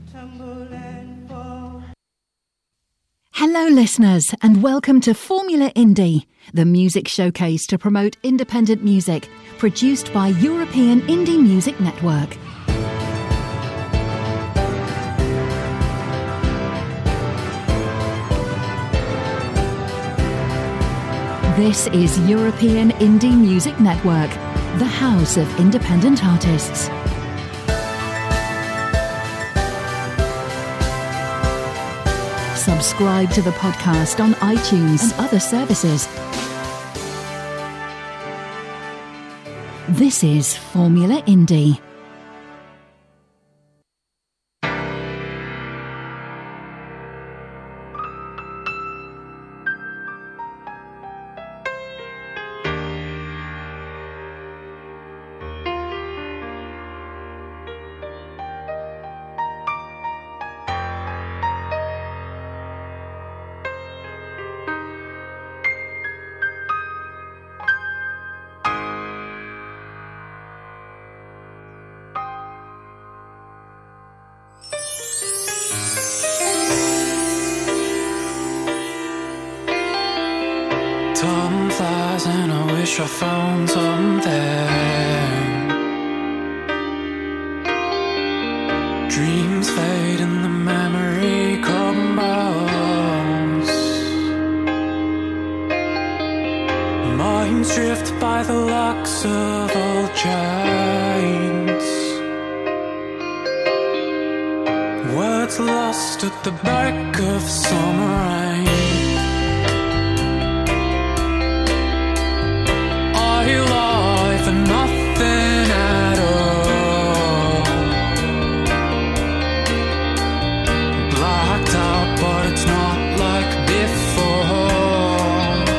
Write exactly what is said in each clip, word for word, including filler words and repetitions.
Hello listeners and welcome to Formula Indie, the music showcase to promote independent music, produced by European Indie Music Network. This is European Indie Music Network, the house of independent artists. Subscribe to the podcast on iTunes and other services. This is Formula Indie. Time flies and I wish I found something. Dreams fade and the memory crumbles. Minds drift by the locks of old chains. Words lost at the back of summer rain. Life and nothing at all. Blacked out, but it's not like before.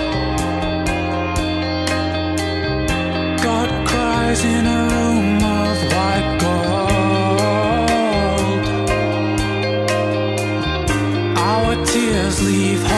God cries in a room of white gold. Our tears leave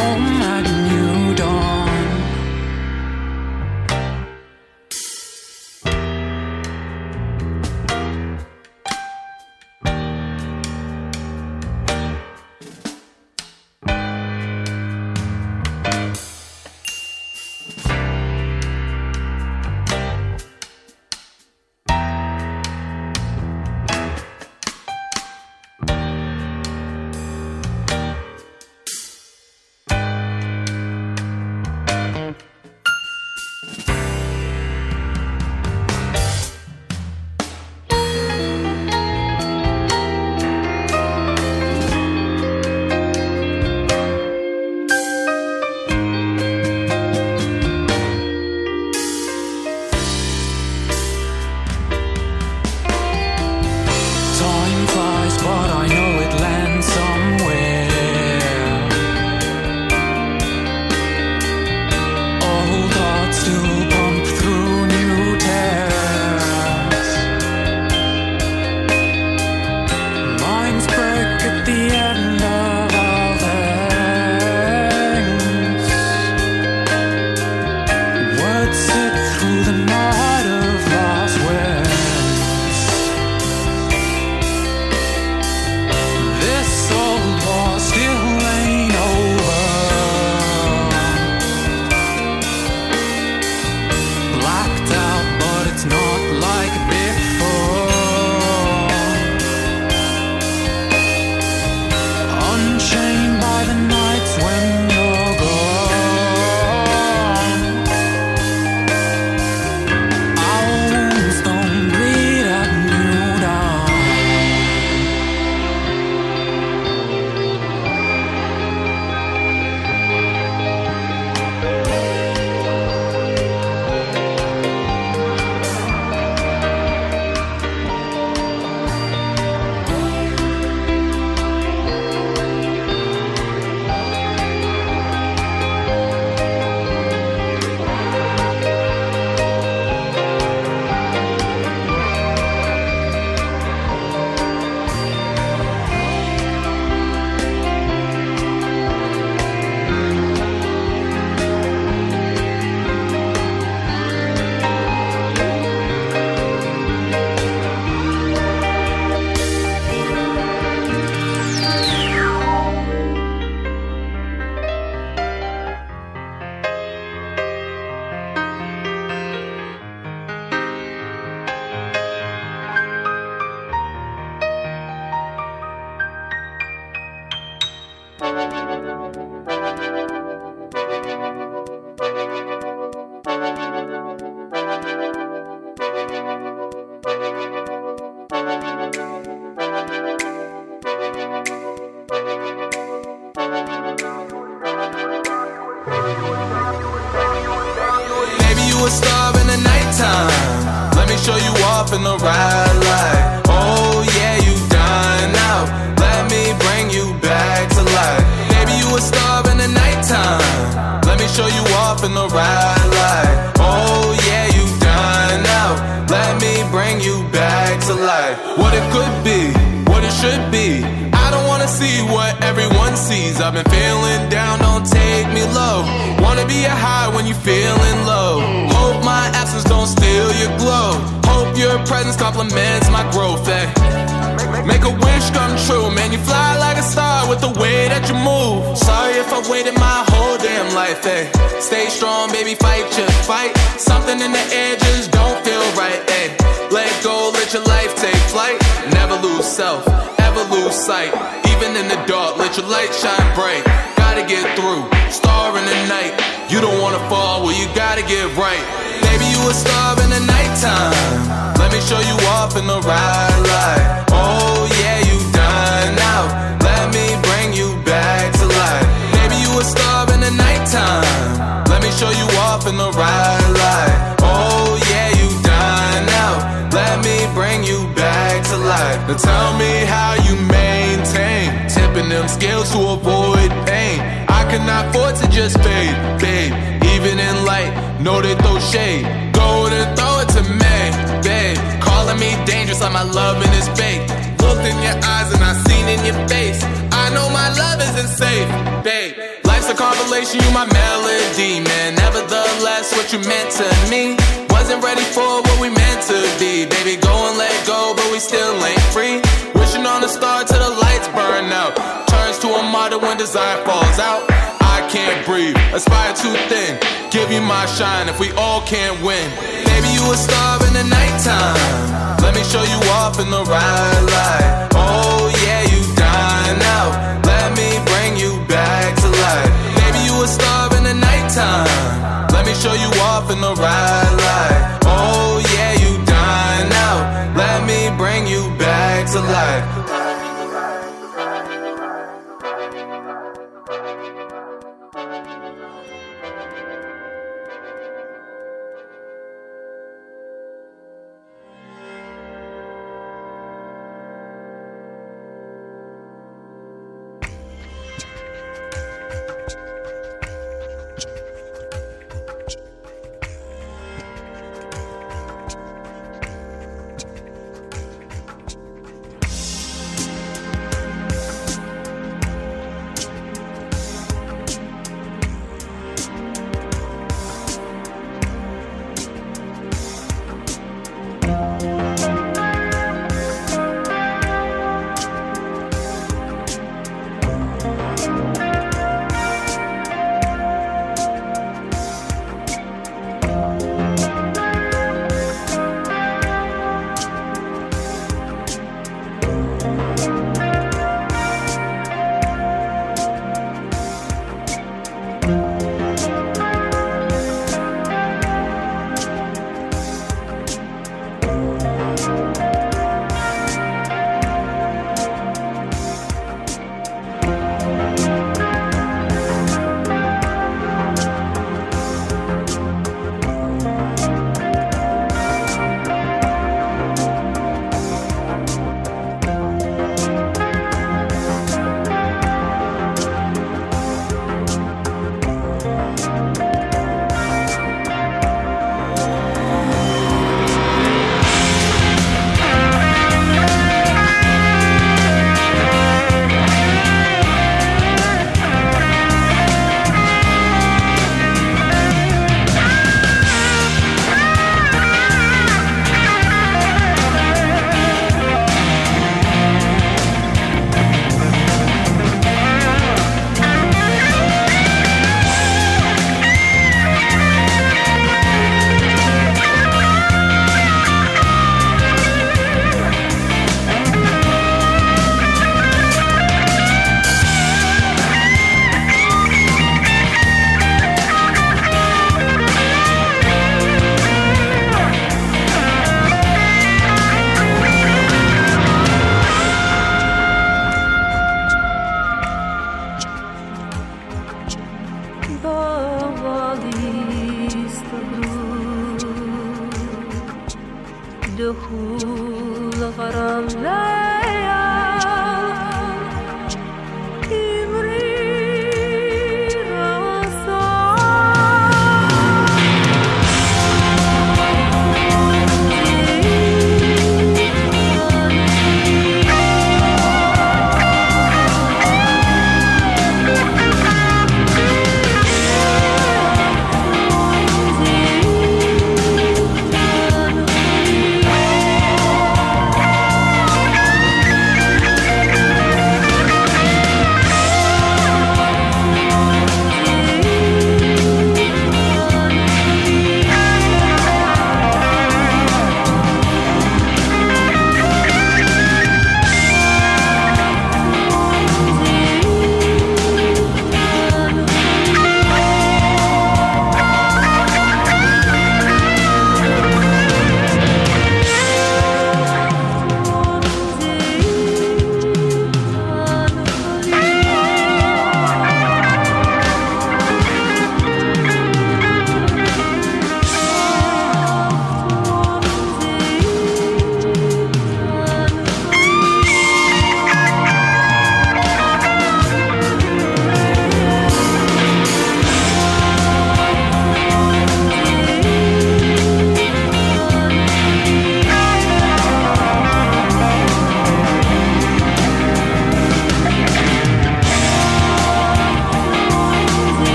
it could be, what it should be. I don't wanna see what everyone sees. I've been feeling down, don't take me low. Wanna be a high when you feeling low. Hope my absence don't steal your glow. Hope your presence complements my growth, eh? Make a wish come true, man, you fly like a star with the way that you move. Sorry if I waited my whole damn life, eh? Stay strong, baby, fight your fight. Something in the air just don't feel right, eh? Let go, let your life take flight. Never lose self, ever lose sight. Even in the dark, let your light shine bright. Gotta get through, star in the night. You don't wanna fall, well you gotta get right. Baby, you a star in the nighttime. Let me show you off in the right light. Oh yeah, you done now. Let me bring you back to life. Baby, you a star in the nighttime. Let me show you off in the right light. Oh yeah, you done now. Let me bring you back to life. Now tell me how you maintain tipping them scales to avoid pain. I cannot afford to just fade, babe. Even in light, know they throw shade. Go and throw it to me, babe. Calling me dangerous like my loving is fake. Looked in your eyes and I seen in your face. I know my love isn't safe, babe. Life's a compilation, you my melody, man. Nevertheless, what you meant to me wasn't ready for what we meant to be. Baby, go and let go, but we still ain't free. Wishing on a star till the lights burn out. Turns to a martyr when desire falls out. I can't breathe, aspire too thin. Give you my shine if we all can't win. Baby, you a star in the nighttime. Let me show you off in the right light. Oh yeah, you done now. Let me bring you back to life. Baby, you a star in the nighttime. Let me show you off in the right light. Oh yeah, you done now. Let me bring you back to life.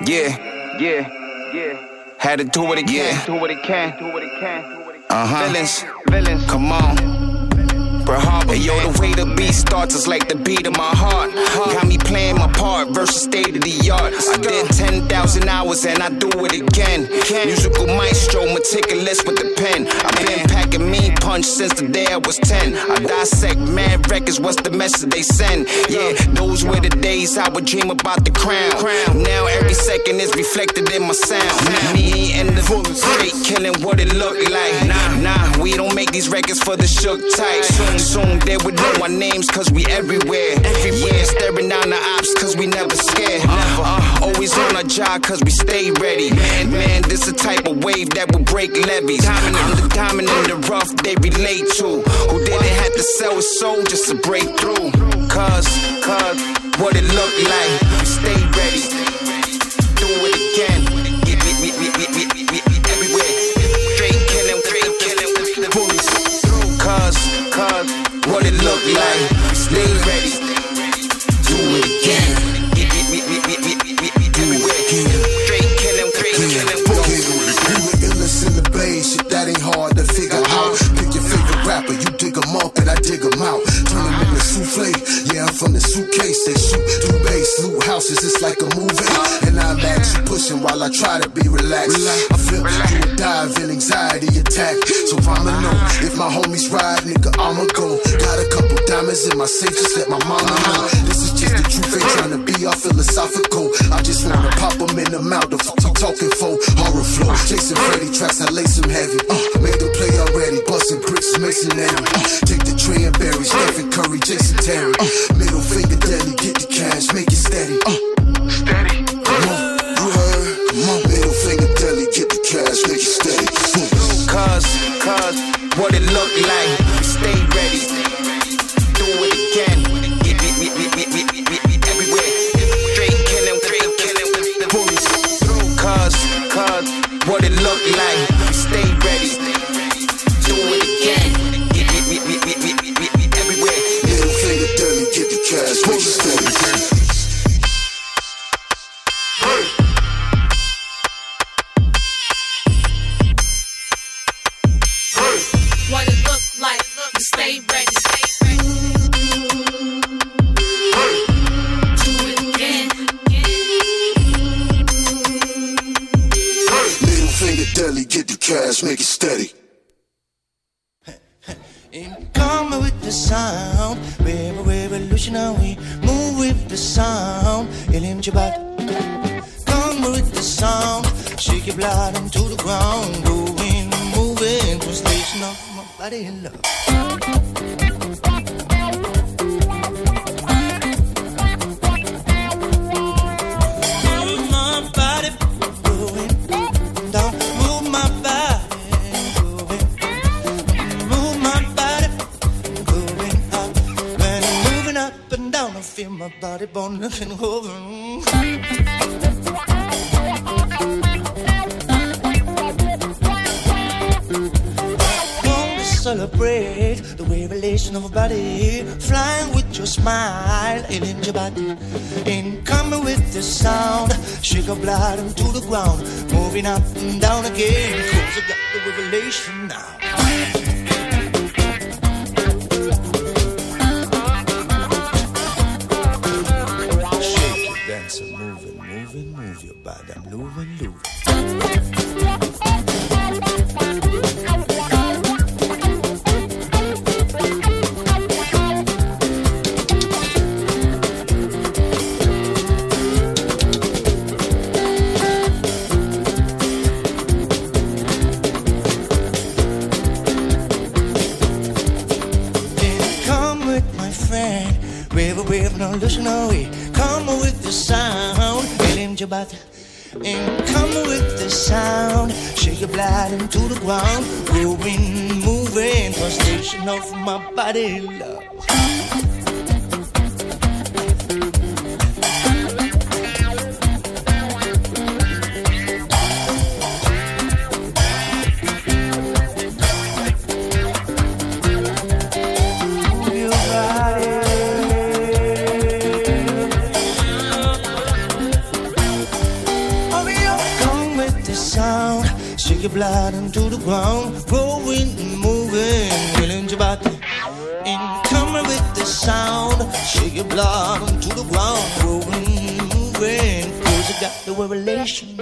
Yeah, yeah, yeah. Had to do what it can. Yeah. Do what it can. Do what it can. Uh huh. Villains, villains. Come on. Hey, yo, the way the beat starts is like the beat of my heart. Got me playing my part versus state of the art. I did ten thousand hours and I do it again. Musical maestro, meticulous with the pen. I've been packing mean punch since the day I was ten. I dissect mad records, what's the message they send? Yeah, those were the days I would dream about the crown. Now every second is reflected in my sound. Me and the straight killing what it look like. Nah, nah, we don't make these records for the shook type. Soon they would know our names cause we everywhere. Yeah, staring down the ops cause we never scared. Uh, always on our job cause we stay ready. Man, man, this the type of wave that will break levees. I'm the diamond in the rough they relate to. Who didn't have to sell his soul just to break through. Cause, cause, what it look like. We stay ready. Do it again. We, we, we, we, we, we, we, we everywhere. Straight killing, straight killing with the bullies. Cause, cause, what it look like, we stay ready. Do it again. We, we, we, we, we, we, we, we do it again. Straight killing, straight killing. We were illness in the blaze, shit that ain't hard to figure out. Pick your favorite rapper, you dig them up and I dig them out. Turn them into souffle, yeah I'm from the suitcase. They shoot through bass, loot houses, it's like a movie. And I'm actually pushing while I try to be relaxed. I feel you would die of an anxiety attack. So I'ma know, if my homies ride, nigga, I'ma go. Got a couple diamonds in my safe, just let my mama know. This is just the truth, ain't trying to be all philosophical. I just wanna pop them in the mouth, the fuck you talking for. Horror flow, Jason Freddy tracks, I lay some heavy. Uh, make them play already, busting bricks, masonry. Uh, take the tray and berry, Stephen Curry, Jason Terry. Uh, middle finger deadly, get the cash, make it steady. Uh, steady. Come on, you heard? Come on, middle finger deadly, get the cash, make it steady. Cause, cause, what it look like, we stay ready. Do it again. We, we, we, we, we, we, we, we everywhere. Straight killing, straight killing with the bullies. Cause, cause, what it look like, we stay ready. Do it again. We, we, we, we, we, we, we, we everywhere. Middle finger dirty, get the cash, make it steady. What it look like, we stay ready. Do it again. Middle finger deadly, get the cash, make it steady. Come with the sound, we're a revolutionary. Move with the sound, Elim Jabat. Come with the sound, shake your blood into the ground. Moving, moving, translation of my body in love. Move my body, going down. Move my body, going. Move my body, going up. When I'm moving up and down, I feel my body bone looking over. Celebrate the revelation of a body, flying with your smile, and in your body, in coming with the sound, shake your blood into the ground, moving up and down again, cause I got the revelation now. Shake it, dance it, move it, move it, move your body, I'm moving, moving. Revolutionary, come with the sound, Elim Jabat. And come with the sound, shake your blood into the ground, growing, moving, translation of my body, love. sound, shake your blood into the ground, growing and moving, willing your body. In coming with the sound, shake your blood into the ground, growing and moving, cause you got the revelation.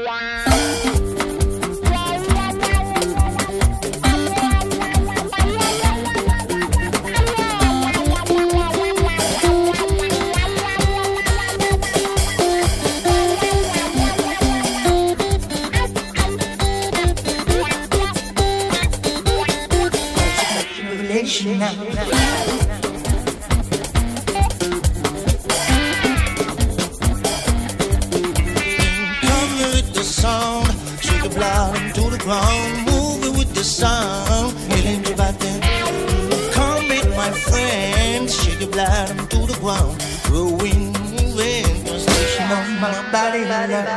Now. Come with the sound, shake the blood into the ground, moving with the sound, feeling your body. Come with my friends, shake the blood into the ground, growing, moving, your station on my body.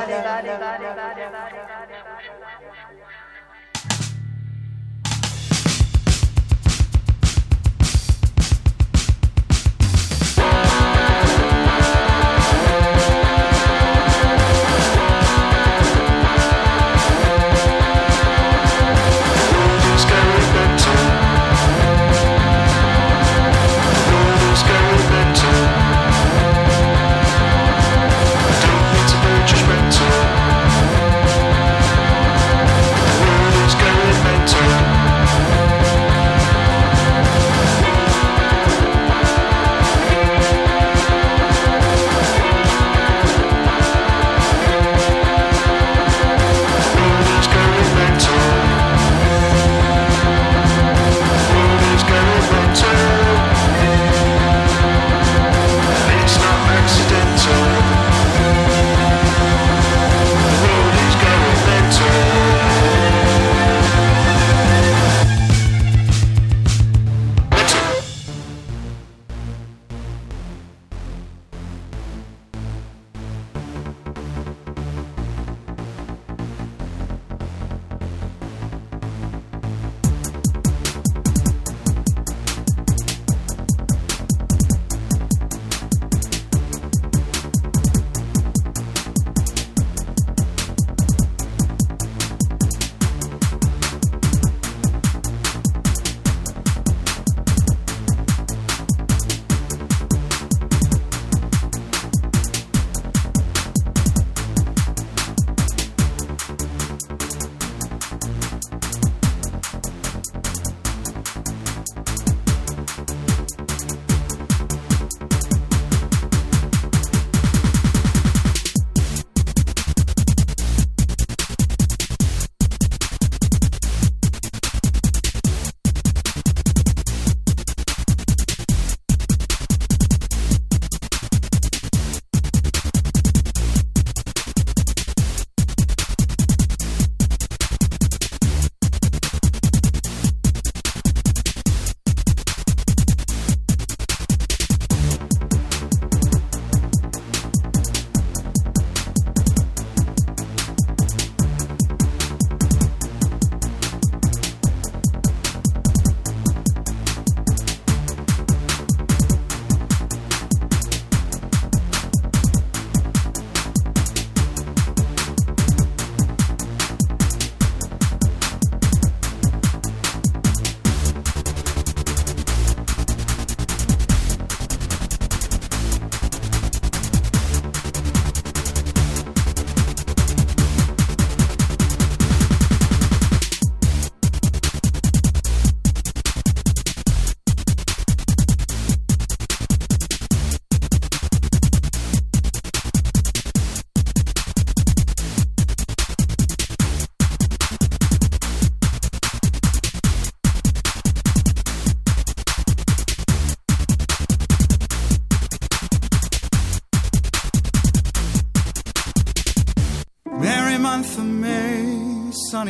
month of May, sunny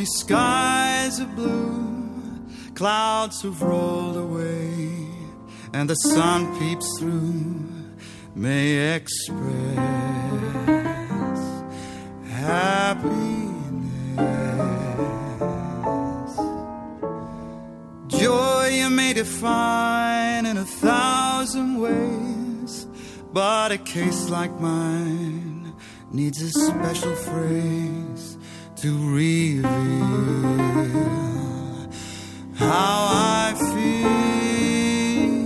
skies are blue, clouds have rolled away, and the sun peeps through. May express happiness. Joy you may define in a thousand ways, but a case like mine needs a special phrase to reveal how I feel.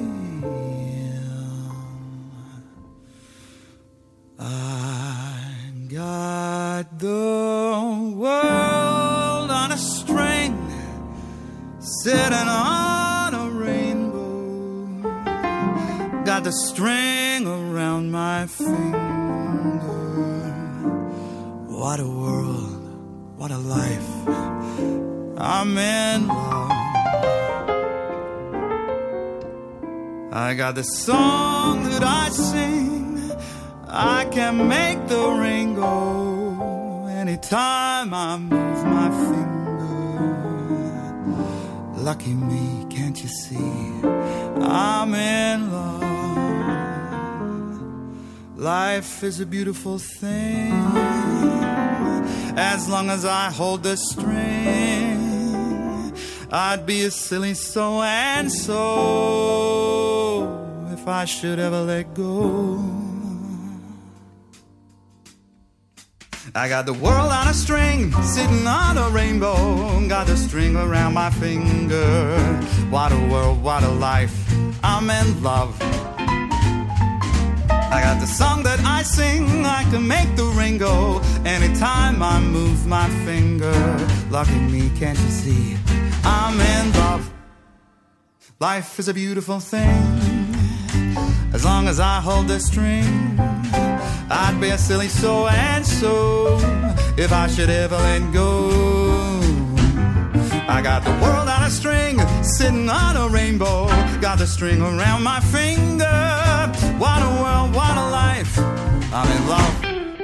I got the world on a string, sitting on a rainbow. Got the string around my finger. What a world, what a life. I'm in love. I got the song that I sing. I can make the ring go anytime I move my finger. Lucky me, can't you see? I'm in love. Life is a beautiful thing, as long as I hold the string. I'd be a silly so and so if I should ever let go. I got the world on a string, sitting on a rainbow. Got a string around my finger. What a world, what a life, I'm in love. I got the song that I sing, I can make the ring go anytime I move my finger. Lucky me, can't you see? I'm in love. Life is a beautiful thing, as long as I hold the string. I'd be a silly so and so if I should ever let go. I got the world on a string, sitting on a rainbow. Got the string around my finger. What a world, what a life, I'm in love.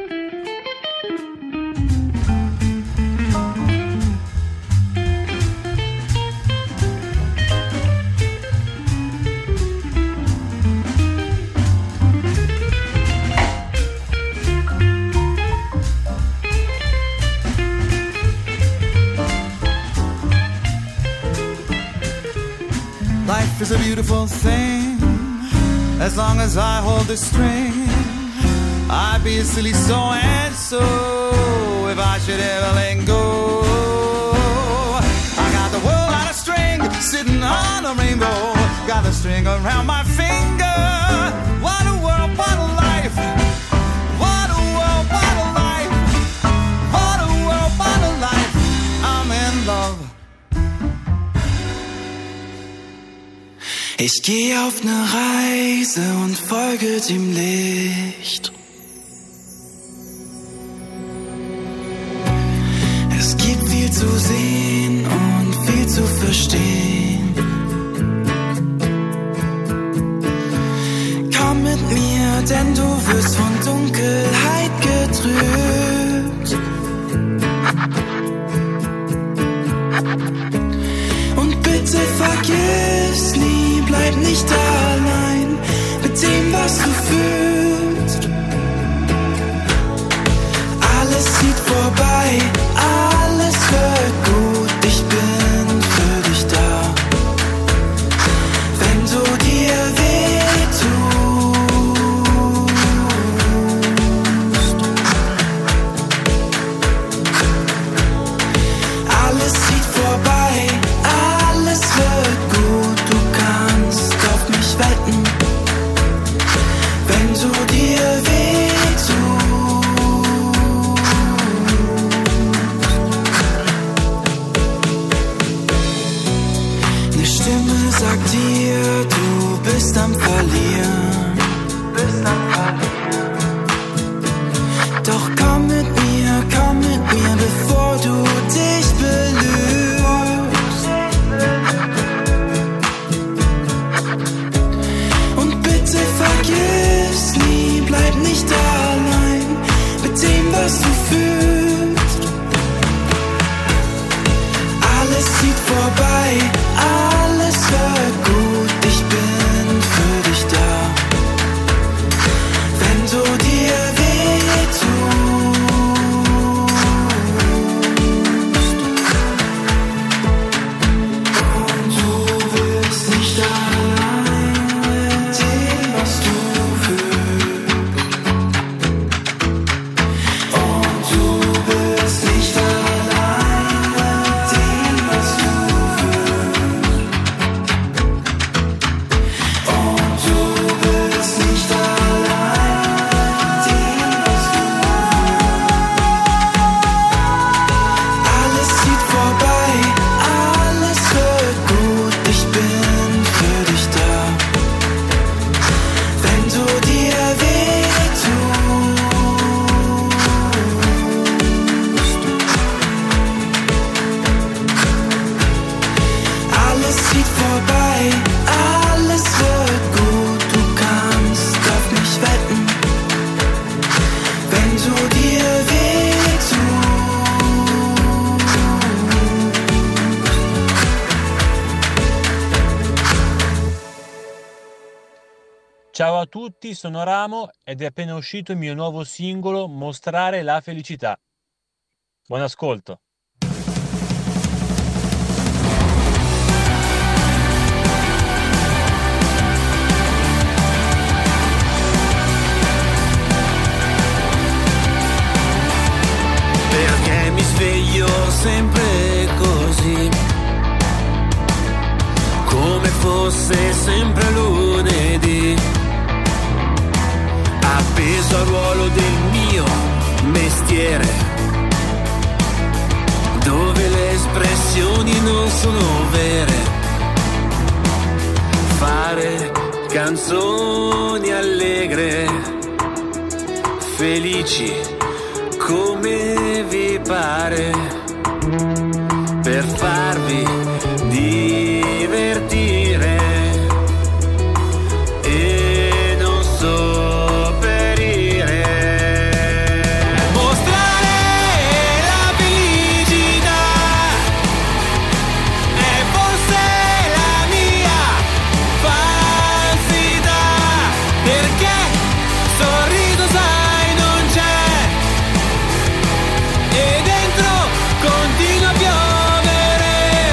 Life is a beautiful thing, as long as I hold the string. I'd be a silly so and so if I should ever let go. I got the world on a string, sitting on a rainbow. Got the string around my finger. What a world, what a life. What a world, what a life. What a world, what a life. I'm in love. Ich geh auf ne Reise und folge dem Licht. Es gibt viel zu sehen und viel zu verstehen. Komm mit mir, denn du wirst von Dunkelheit getrübt. Und bitte vergiss nie, bleib nicht allein mit dem, was du fühlst. Alles zieht vorbei, alles wird gut. Ich bin für dich da, wenn du dir weh tust. Alles zieht vorbei, alles wird gut. Du kannst auf mich wetten, wenn du dir weh tust. Eine Stimme sagt dir, du bist am Verlieren. Bist am Verlieren. Doch komm mit mir, komm mit mir, bevor du dich belügst. Und bitte vergiss nie, bleib nicht allein mit dem, was du fühlst. Alles zieht vorbei, alles wird gut. Ich bin für dich da, wenn du dir weh tust. Und du bist nicht allein mit dem, was du fühlst. Und du bist nicht allein. Ciao a tutti, sono Ramo ed è appena uscito il mio nuovo singolo Mostrare la felicità. Buon ascolto. Perché mi sveglio sempre così, come fosse sempre lunedì, appeso al ruolo del mio mestiere, dove le espressioni non sono vere. Fare canzoni allegre, felici come vi pare, per farvi divertire e non sopperire. Mostrare la felicità è forse la mia falsità, perché sorriso sai non c'è e dentro continua a piovere.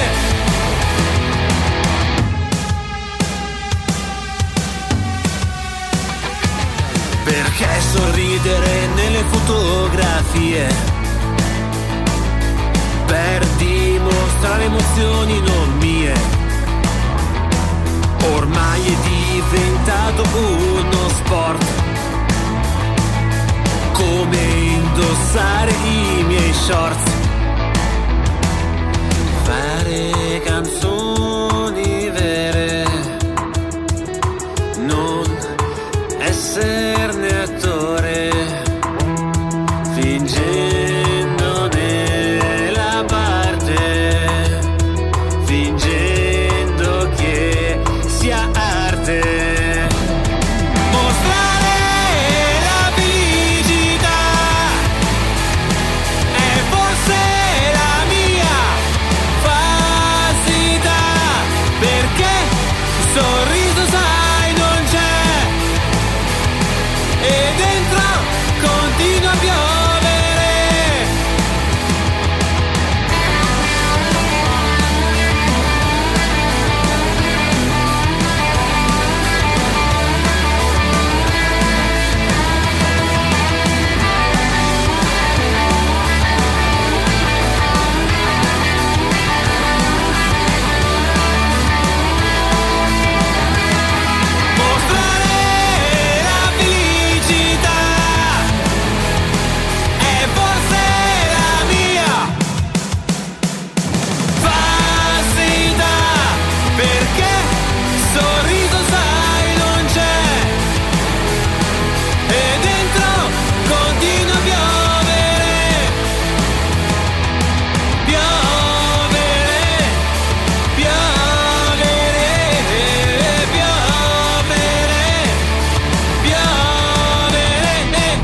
Perché sorridere nelle fotografie, per dimostrare emozioni non mie, ormai è diventato uno sport, come indossare i miei shorts. Fare canzoni vere, non esserne attore, fingendone la parte, fingendo che sia arte. Mostrare la felicità è forse la mia falsità, perché il sorriso sai non c'è e dentro continua a piovere. Mostrare la felicità è forse la mia falsità, perché sorriso sai non c'è e dentro continua a piovere, piovere, piovere, piovere, piovere.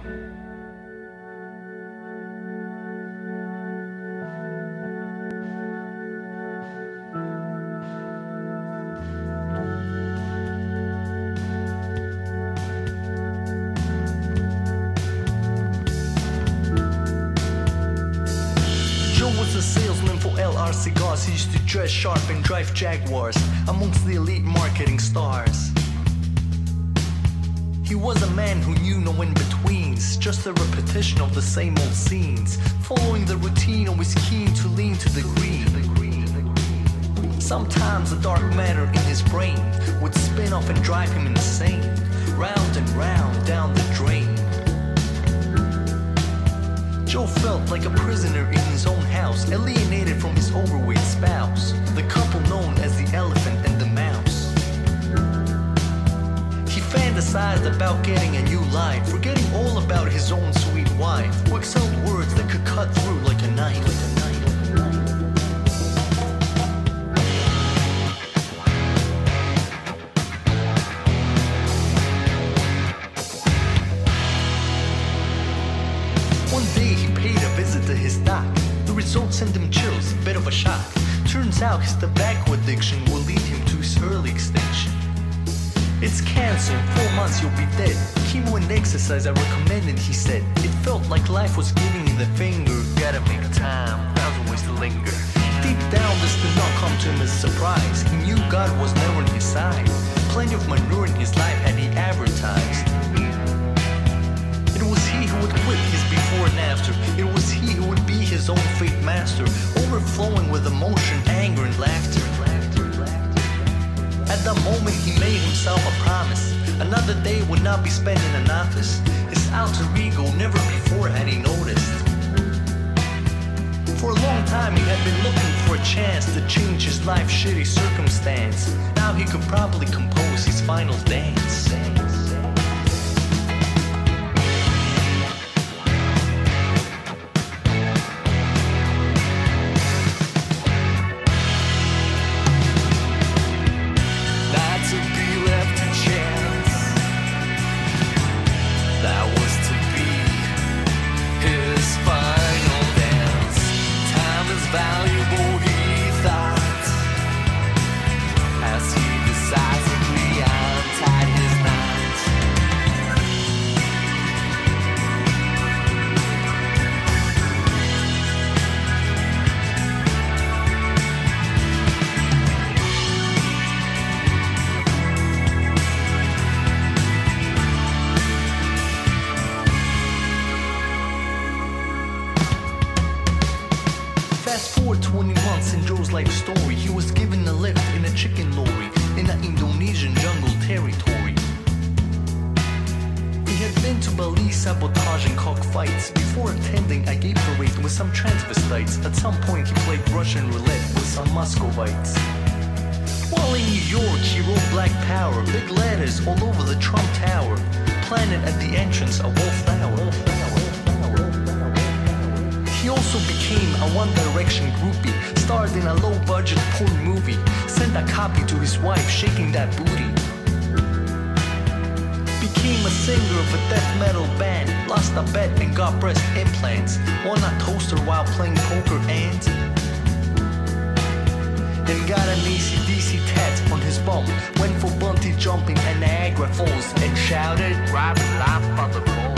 Joe was a salesman for L R cigars. He used to dress sharp and drive Jaguars amongst the elite marketing stars. He was a man who knew no in-betweens, just a repetition of the same old scenes, following the routine, always keen to lean to the green. Sometimes the dark matter in his brain would spin off and drive him insane, round and round down the drain. Joe felt like a prisoner in his own house, alienated from his overweight spouse, the couple known as the elephant and the mouse. He fantasized about getting a new life, forgetting all about his own sweet wife, who excelled words that could cut through like a knife. Like a knife. One day he paid a visit to his doc. The results sent him chills, bit of a shock. Turns out his tobacco addiction will lead him to his early extinction. It's cancer, in four months you'll be dead. Chemo and exercise I recommended, he said. It felt like life was giving me the finger. Gotta make time, thousand ways to linger. Deep down this did not come to him as a surprise. He knew God was never on his side. Plenty of manure in his life had he advertised. It was he who would quit his before and after. It was he who would be his own fate master, overflowing with emotion, anger, and laughter. At that moment he made himself a promise. Another day would not be spent in an office. His alter ego never before had he noticed. For a long time he had been looking for a chance to change his life's shitty circumstance. Now he could probably compose his final dance. At some point he played Russian roulette with some Muscovites. While in New York he wrote Black Power, big letters all over the Trump Tower, planted at the entrance a wallflower. He also became a One Direction groupie, starred in a low-budget porn movie, sent a copy to his wife shaking that booty. Became a singer of a death metal band, lost a bet and got breast implants, won a toaster while playing poker and then got an A C D C tat on his bum, went for bungee jumping at Niagara Falls and shouted, "Ride the life by the balls."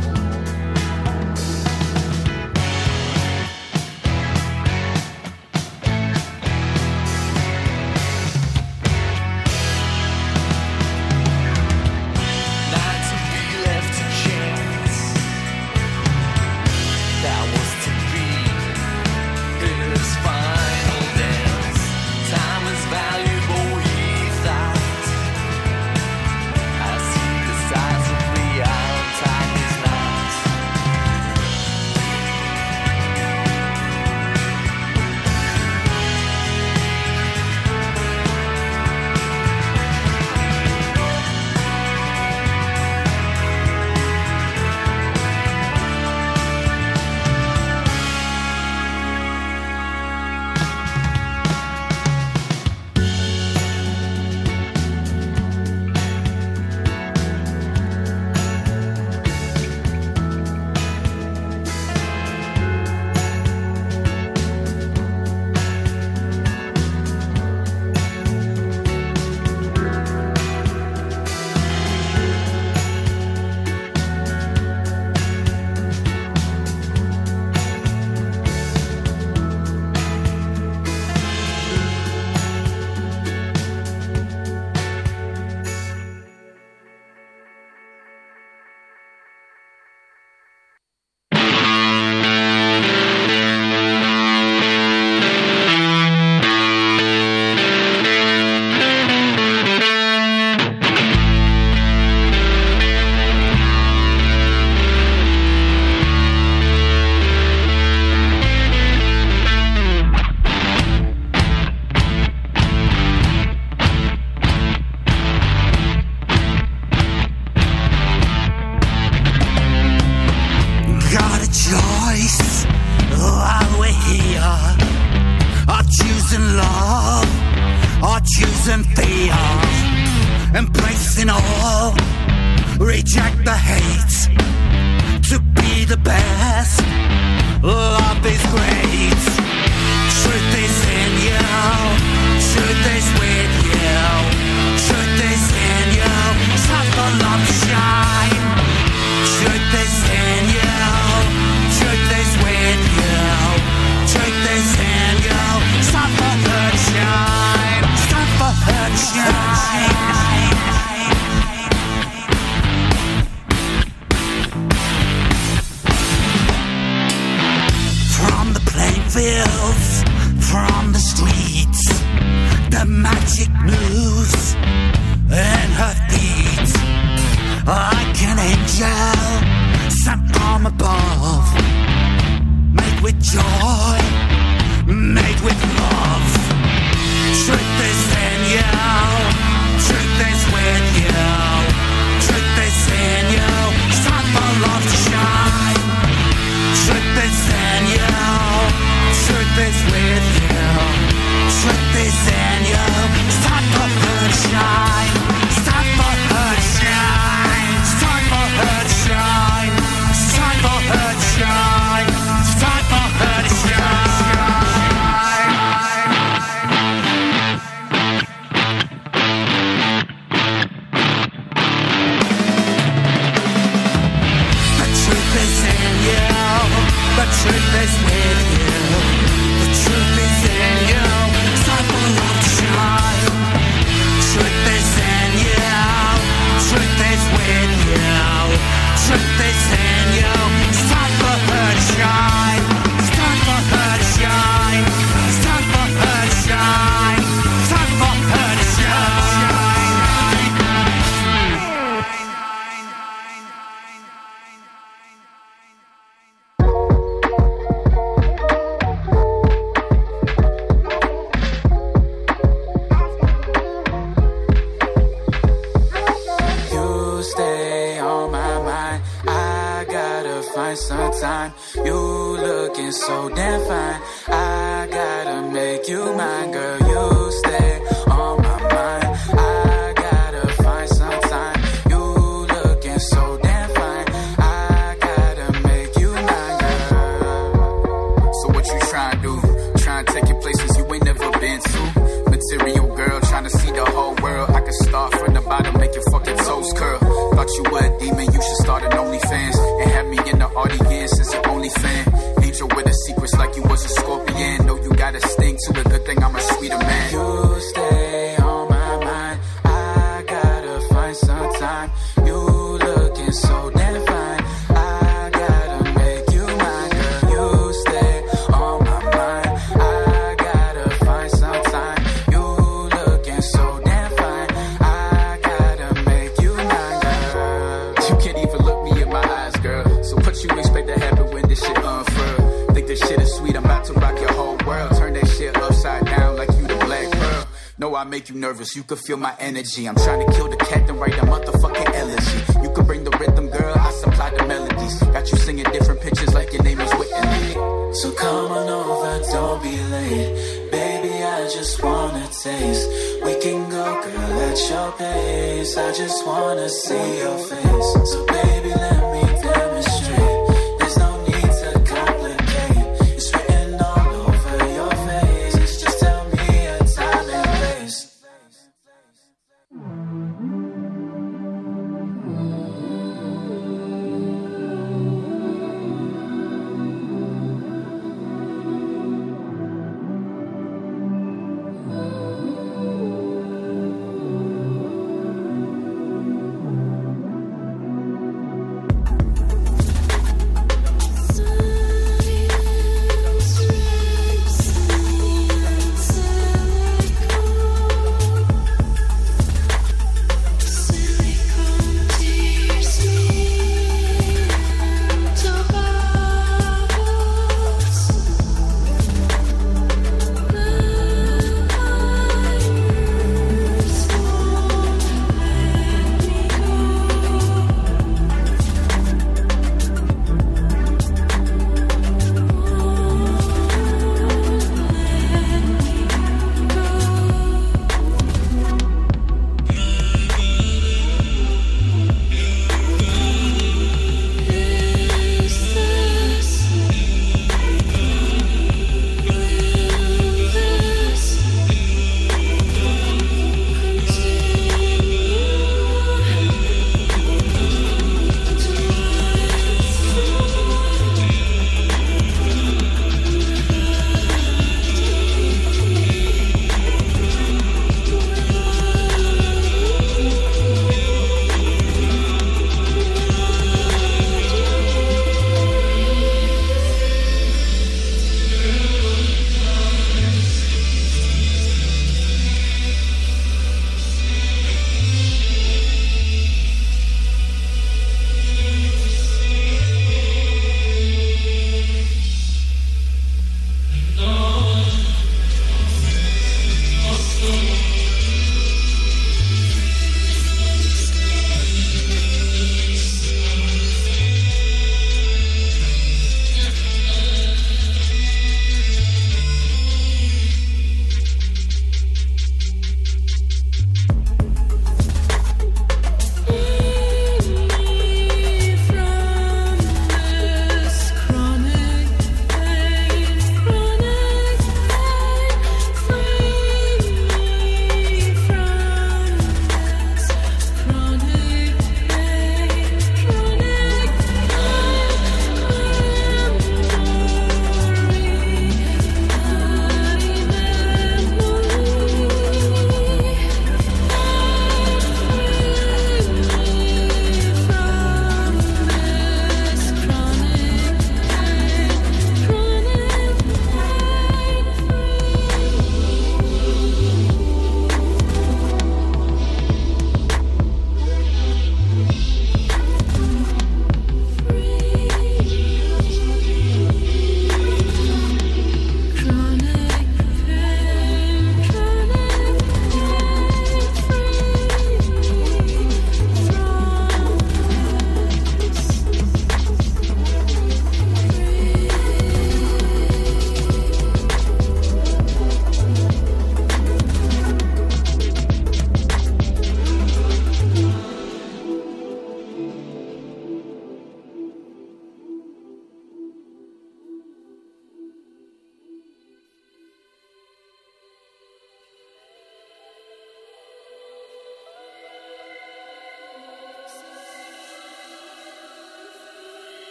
choosing fear, embracing all, reject the hate, to be the best. Love is great, truth is in you, truth is with you, truth is in you. the magic moves in her feet, like an angel sent from above, made with joy, made with love. Truth is in you, truth is with you, truth is in you. It's time for love to shine. Truth is in you, truth is with you, truth is in you. It's time for her to shine. It's time for her to shine. It's time for her to shine. It's time for her to shine. It's time for her to shine. The truth is with you. The truth is in you. It's time for love to shine. Truth is in you. Truth is with you. Truth is in you. It's time for her to shine. It's time for her to shine. It's time for her to shine. It's time for her to shine. Sometime you looking so damn fine. I gotta make you mine, girl. You stay on my mind. I gotta find some time. You looking so damn fine. I gotta make you mine, girl. So what you trying to do? Trying to take you places you ain't never been to. Material girl, trying to see the whole world. I can start from the bottom, make your fucking toes curl. Thought you were a demon, you should start an OnlyFans and have me in the audience as your only fan. Angel with the secrets like you was a scorpion. Know you got a sting to it, good thing I'm a sweeter man. You stay on my mind. I gotta find some time. You looking so damn fine. I gotta make you mine, girl. You stay on my mind. I gotta find some time. You looking so damn fine. I gotta make you mine, girl. You can't even look me in my eyes, girl. So what you expect to happen when this shit unfurl? Think this shit is sweet, I'm about to rock your whole world. Turn that shit upside down like you the black pearl. No, I make you nervous, you can feel my energy. I'm trying to kill the cat and write a motherfucking elegy. You can bring the rhythm, girl, I supply the melodies. Got you singing different pitches like your name is Whitney. So come on over, don't be late. Baby, I just wanna taste. We can go, girl, at your pace. I just wanna see your face. So baby, let me demonstrate. There's no need to complicate. It's written all over your face. Just tell me a time and place.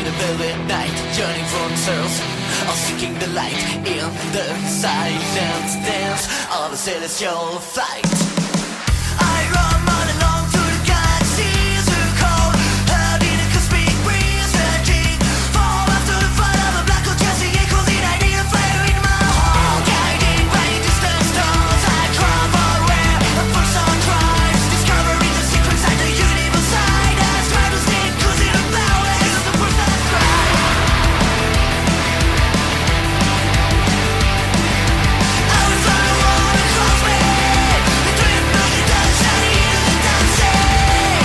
the velvet night, yearning for themselves, or seeking the light in the silence dance of a celestial flight. I run on along to the galaxies who call, heard in a cosmic breeze, searching for after the fire of a black hole, chasing echoes in I need a flare in my heart. Guided by distant stars, I travel where a first sun drives, discovering the secrets of the universe side. I try to stay close in the powers of the words that cry. I was on the wall across me, between the million dollars shining in the dancing.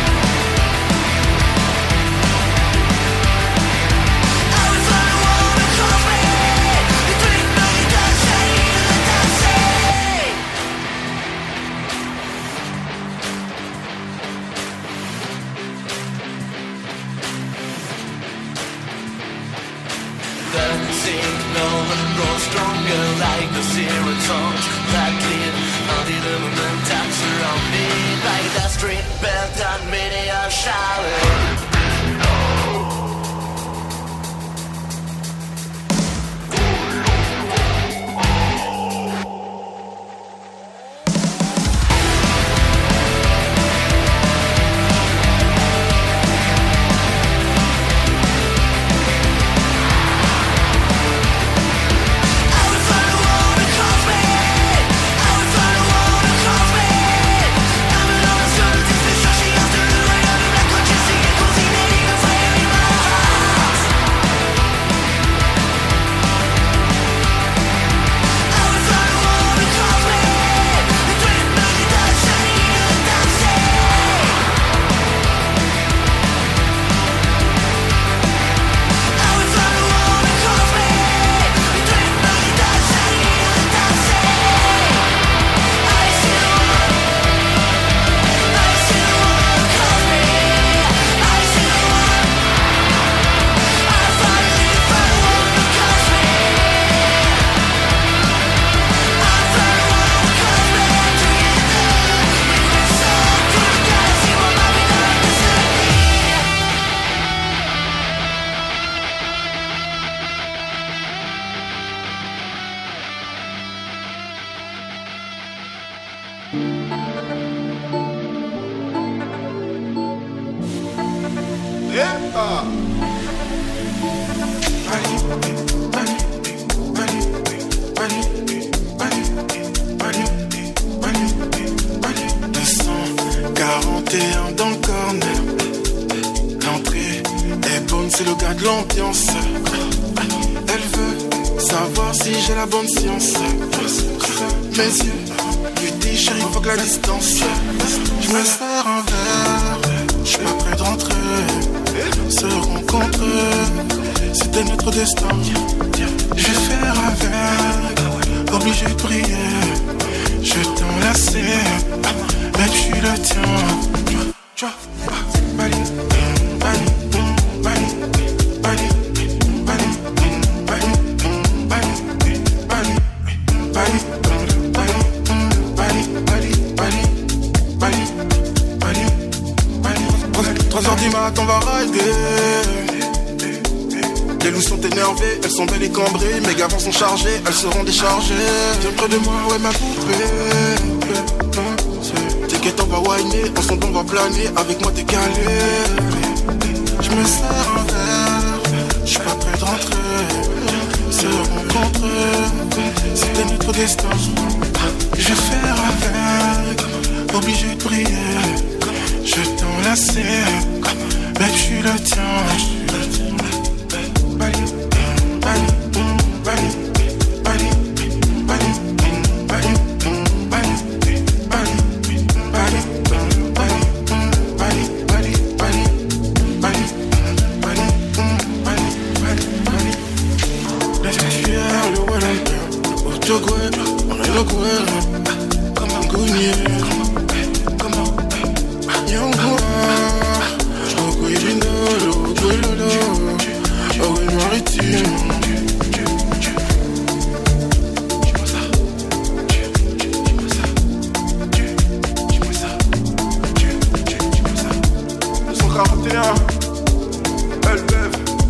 I was on the wall across me, between the million dollars shining in the dancing. The signal grows stronger like the serotonin that clean until the momentum's around me like the street belt and meteor shower. quarante et un dans le corner. L'entrée est bonne, c'est le gars de l'ambiance. Elle veut savoir si j'ai la bonne science. Mes yeux lui disent chérie, faut que la distance. Je me sers un verre, je suis pas près de rentrer. Se rencontrer, c'était notre destin. Je vais faire avec, obligé de prier. Je t'enlacer, même je suis le tien. Tu vois, Bali, Bali, Bali, Bali, Bali, Bali, Bali, Bali, Bali, trois heures du mat, on va rider. Les loups sont énervées, elles sont belles et cambrées. Mes gavants sont chargés, elles seront déchargées. Viens près de moi, ouais ma poupée. T'inquiète, on va whiner, ensemble on va planer. Avec moi t'es calé. Je me sers un verre, je suis pas près de rentrer. Se rencontrer, c'était notre destin. Je vais faire avec, obligé de prier. Je t'enlacer, mec je suis le tien. Bali, Bali, Bali, Bali, Bali, Bali, Bali, Bali, Bali, Bali, Bali, Bali, Bali, Bali. Laisse-moi fuir le wallet, au Togo, on est le gouvernement, comme un gounier. cent quarante et un, L B F.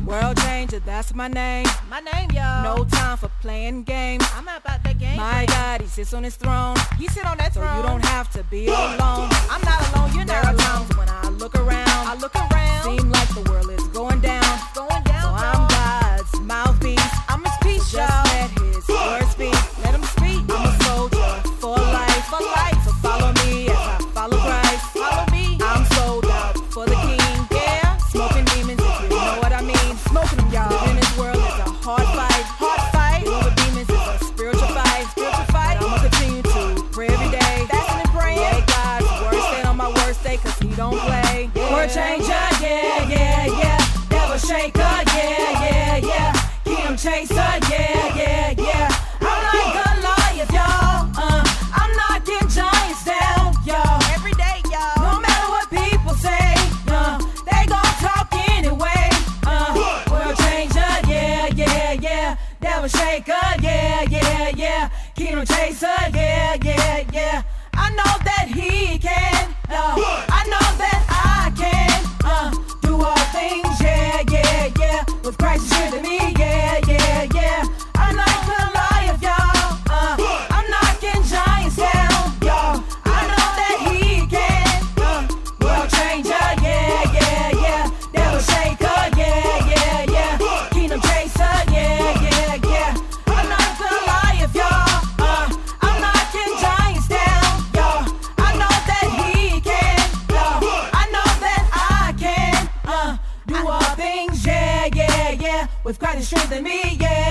World changer, that's my name. My name, y'all. No time for playing games. I'm not about that game. My God, he sits on his throne. He sit on that so throne. You don't have to be alone. I'm not alone, you're there not alone. There are times when I look around. I look around. Seem like the world is going down. Going down, so I'm God's mouthpiece. I'm his peace, so y'all. Just let his word speak. Let him speak. I'm a soldier for life. For life. So follow me as I follow Christ. Follow me. I'm sold out for the King. Yeah. Smoking demons, if you know what I mean. Smoking them, y'all. Living in this world is a hard fight. Hard fight. Dealing with demons is a spiritual fight. Spiritual fight. But I'ma continue to pray every day. Fasting and praying. Yeah, God's worst day on my worst day, cause he don't play. Yeah. Word changer, yeah, yeah, yeah. Devil shaker, yeah, yeah, yeah. Kingdom chaser, yeah, yeah, yeah. I'm like Goliath, y'all. Uh, I'm knocking giants down, y'all. Every day, y'all. No matter what people say, uh, they gon' talk anyway. Uh, world changer, yeah, yeah, yeah. Devil shaker, yeah, yeah, yeah. Kingdom chaser, yeah, yeah, yeah. I know that he can. Uh, I know that I can. Uh, do all things, yeah, yeah, yeah. With Christ strength me, yeah, yeah, yeah. I'm like Goliath, y'all. Uh, I'm knocking giants down, y'all. I know that he can. Uh, world changer, yeah, yeah, yeah. Devil shaker, yeah, yeah, yeah. Kingdom chaser, yeah, yeah, yeah. I'm not Goliath, y'all. Uh, I'm knocking giants down, y'all. I know that he can. Uh, I know that I can. Uh, do all things, yeah, yeah, yeah. With Christ strength in me, yeah.